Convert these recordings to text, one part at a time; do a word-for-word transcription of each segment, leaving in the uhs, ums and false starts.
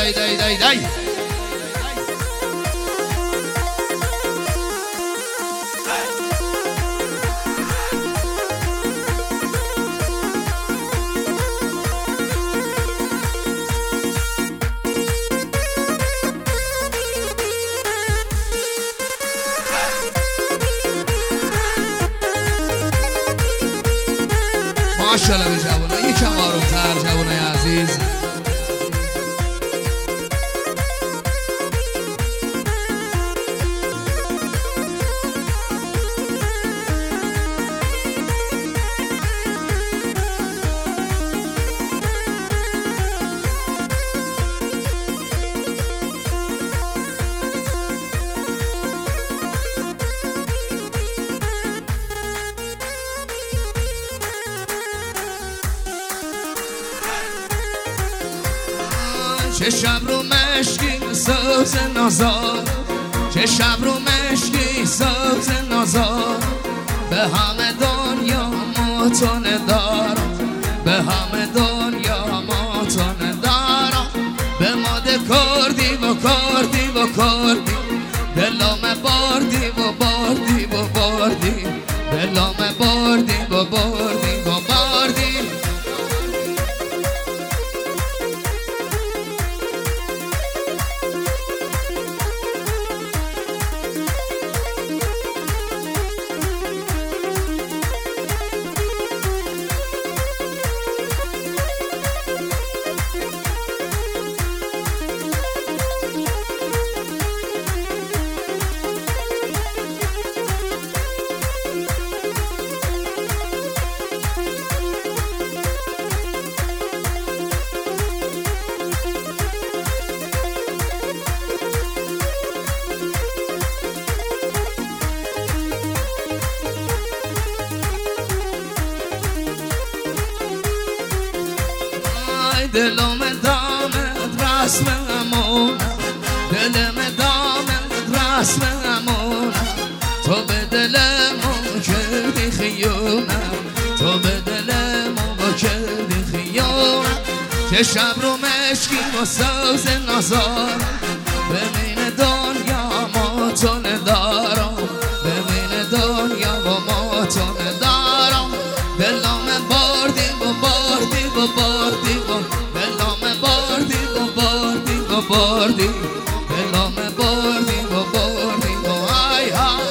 دای دای دای دای ماشاءالله به جوانه یکم آرومتر جوانه عزیز. چه شب رو مشکی ساز نازار، چه شب رو مشکی ساز نازار، به همه دنیا ماتونه دارم، به همه دنیا ماتونه دارم، به ماده کردی و کردی و کردی، دلامه باردی و باردی و باردی، دلامه باردی و باردی و باردی. دلم دامت رسممون، دلم دامت رسممون، تو به دلمون کردی خیونم، تو به دلمون کردی خیونم. چه شب رو مشکی و ساز نازار، ببین دنیا ماتونه دارم، ببین دنیا و ماتونه دارم، دلم باردی و باردی و باردی و باردی، دلم باردی و باردی و آی ها.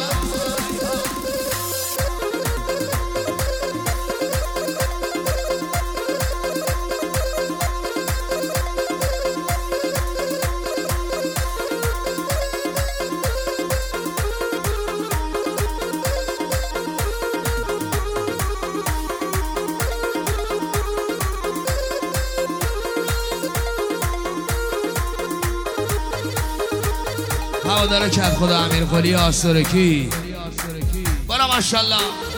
هوادار کت خدا امیر قلی آسترکی برا ماشاءالله.